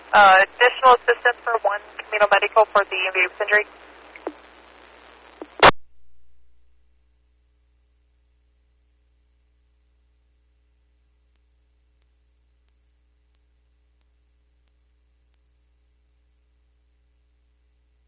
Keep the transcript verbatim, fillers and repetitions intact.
Uh, additional assistance for one Camino Medical for the injury.